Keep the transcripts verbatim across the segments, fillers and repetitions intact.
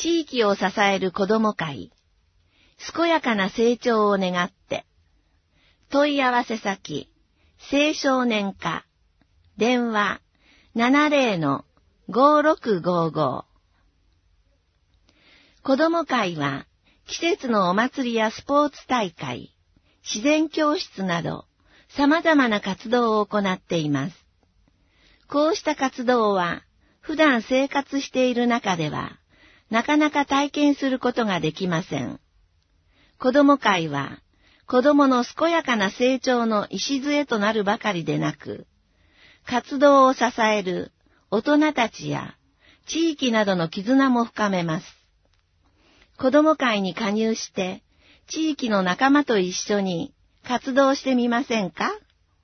地域を支える子ども会、健やかな成長を願って、問い合わせ先、青少年課、電話 ななぜろのごろくごご。子ども会は、季節のお祭りやスポーツ大会、自然教室など、様々な活動を行っています。こうした活動は、普段生活している中では、なかなか体験することができません。子ども会は、子どもの健やかな成長の礎となるばかりでなく、活動を支える大人たちや地域などの絆も深めます。子ども会に加入して、地域の仲間と一緒に活動してみませんか？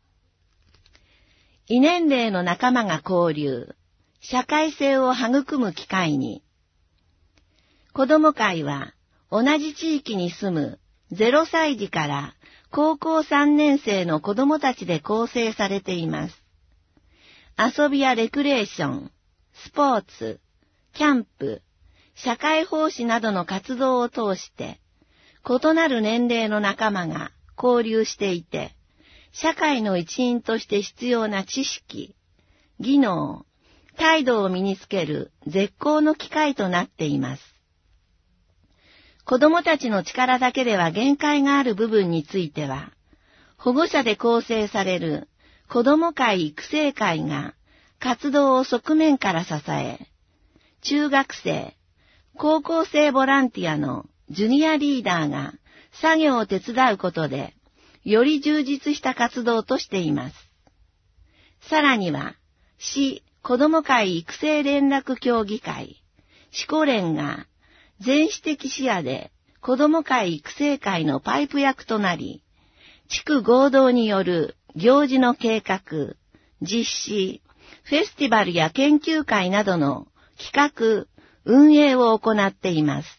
異年齢の仲間が交流、社会性を育む機会に。子ども会は、同じ地域に住むゼロさい児から高校さんねん生の子どもたちで構成されています。遊びやレクレーション、スポーツ、キャンプ、社会奉仕などの活動を通して、異なる年齢の仲間が交流していて、社会の一員として必要な知識、技能、態度を身につける絶好の機会となっています。子どもたちの力だけでは限界がある部分については、保護者で構成される子ども会育成会が活動を側面から支え、中学生、高校生ボランティアのジュニアリーダーが作業を手伝うことで、より充実した活動としています。さらには、市子ども会育成連絡協議会、市子連が全市的視野で子ども会育成会のパイプ役となり、地区合同による行事の計画、実施、フェスティバルや研究会などの企画、運営を行っています。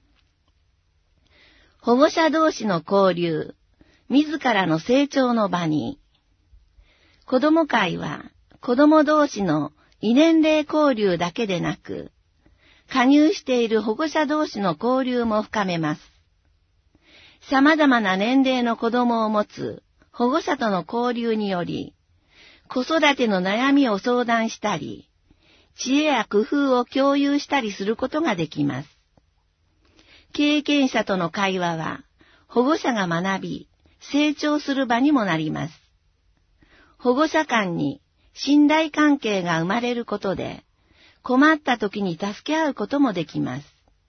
保護者同士の交流、自らの成長の場に。子ども会は子ども同士の異年齢交流だけでなく、加入している保護者同士の交流も深めます。様々な年齢の子どもを持つ保護者との交流により、子育ての悩みを相談したり、知恵や工夫を共有したりすることができます。経験者との会話は、保護者が学び、成長する場にもなります。保護者間に信頼関係が生まれることで、困った時に助け合うこともできます。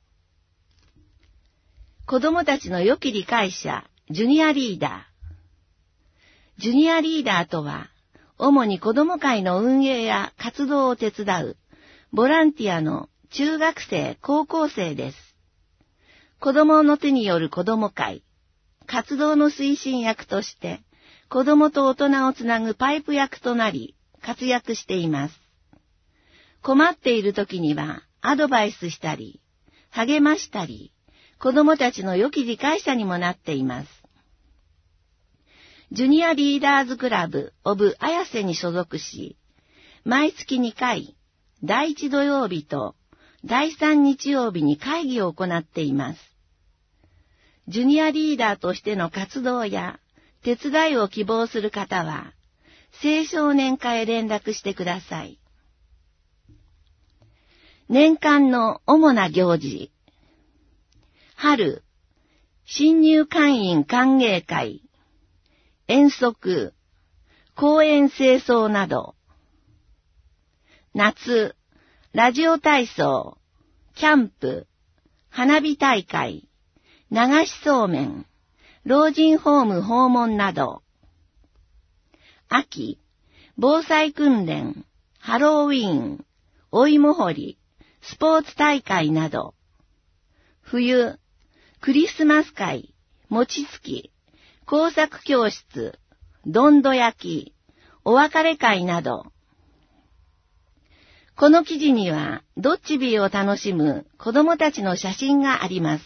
子どもたちの良き理解者、ジュニアリーダー。ジュニアリーダーとは、主に子ども会の運営や活動を手伝う、ボランティアの中学生、高校生です。子どもの手による子ども会、活動の推進役として、子どもと大人をつなぐパイプ役となり、活躍しています。困っている時には、アドバイスしたり、励ましたり、子どもたちの良き理解者にもなっています。ジュニアリーダーズクラブオブ綾瀬に所属し、毎月にかい、だいいち土曜日とだいさん日曜日に会議を行っています。ジュニアリーダーとしての活動や手伝いを希望する方は、青少年課へ連絡してください。年間の主な行事。春、新入会員歓迎会、遠足、公園清掃など。夏、ラジオ体操、キャンプ、花火大会、流しそうめん、老人ホーム訪問など。秋、防災訓練、ハロウィーン、お芋掘り、スポーツ大会など。冬、クリスマス会、餅つき、工作教室、どんど焼き、お別れ会など。この記事には、ドッジビーを楽しむ子供たちの写真があります。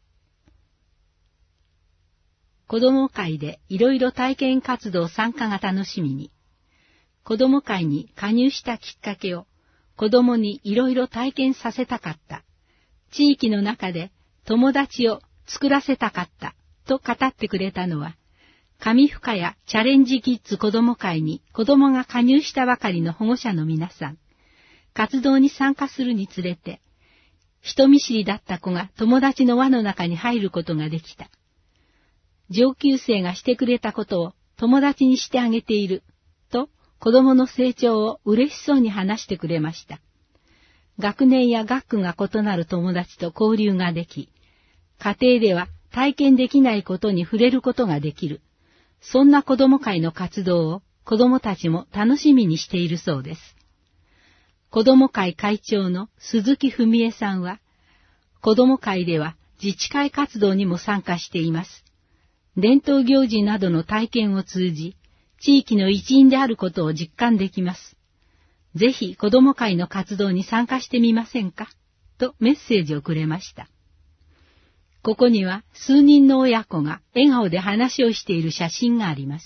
子供会でいろいろ体験活動参加が楽しみに、子供会に加入したきっかけを子供にいろいろ体験させたかった。 地域の中で友達を作らせたかったと語ってくれたのは、上深谷チャレンジキッズ子ども会に子どもが加入したばかりの保護者の皆さん、活動に参加するにつれて、人見知りだった子が友達の輪の中に入ることができた。上級生がしてくれたことを友達にしてあげている、と子供の成長を嬉しそうに話してくれました。学年や学区が異なる友達と交流ができ、家庭では体験できないことに触れることができる。そんな子供会の活動を子供たちも楽しみにしているそうです。子供会会長の鈴木文江さんは、子供会では自治会活動にも参加しています。伝統行事などの体験を通じ、地域の一員であることを実感できます。ぜひ子供会の活動に参加してみませんかとメッセージをくれました。ここには数人の親子が笑顔で話をしている写真があります。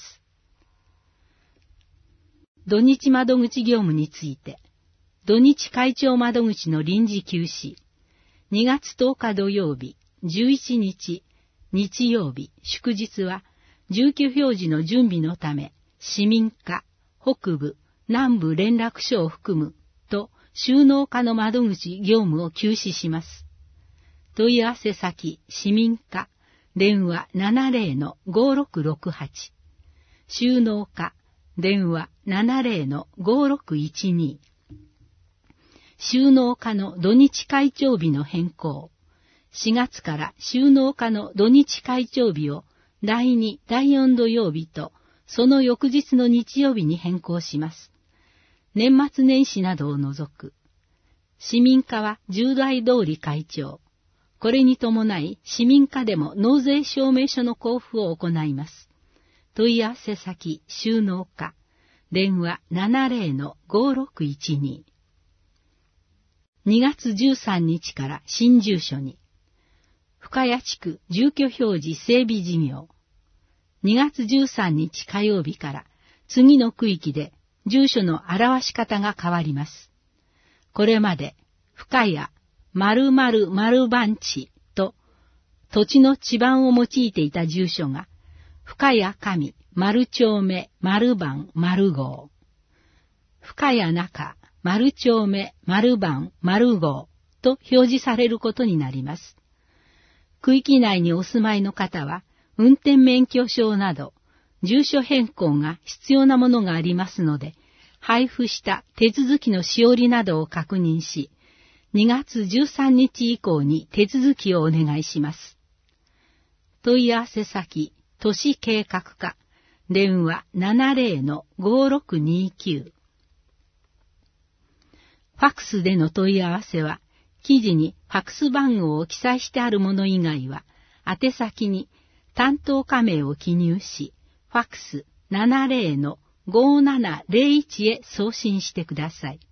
土日窓口業務について、土日会長窓口の臨時休止、にがつとおか土曜日、じゅういちにち日曜日、祝日は住居表示の準備のため、市民課、北部、南部連絡所を含むと収納課の窓口業務を休止します。問い合わせ先、市民課、電話 ななぜろのごろくろくはち、収納課、電話 ななぜろのごろくいちに、収納課の土日会長日の変更、しがつから収納課の土日会長日をだいに、だいよん土曜日とその翌日の日曜日に変更します。年末年始などを除く。市民課は従来通り会長。これに伴い市民課でも納税証明書の交付を行います。問い合わせ先収納課、電話 ななぜろのごろくいちに。にがつじゅうさんにちから新住所に。深谷地区住居表示整備事業。にがつじゅうさんにち火曜日から次の区域で住所の表し方が変わります。これまで深谷〇〇〇番地と土地の地番を用いていた住所が深谷上丸丁目丸番丸号、深谷中丸丁目丸番丸号と表示されることになります。区域内にお住まいの方は運転免許証など住所変更が必要なものがありますので、配布した手続きのしおりなどを確認し、にがつじゅうさんにち以降に手続きをお願いします。問い合わせ先、都市計画課、電話 ななぜろのごろくにきゅう。ファックスでの問い合わせは、記事にファックス番号を記載してあるもの以外は、宛先に担当課名を記入し、ファックス ななぜろのごーななぜろいち へ送信してください。